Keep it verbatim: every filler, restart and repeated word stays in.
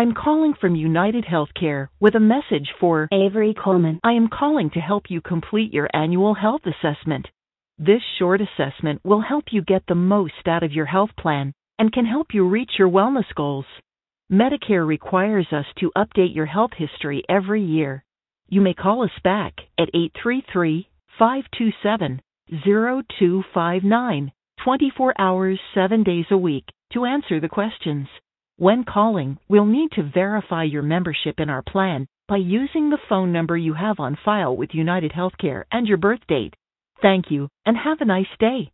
I'm calling from United Healthcare with a message for Avery Coleman. I am calling to help you complete your annual health assessment. This short assessment will help you get the most out of your health plan and can help you reach your wellness goals. Medicare requires us to update your health history every year. You may call us back at eight three three, five two seven, zero two five nine, twenty-four hours, seven days a week to answer the questions. When calling, we'll need to verify your membership in our plan by using the phone number you have on file with United Healthcare and your birth date. Thank you, and have a nice day.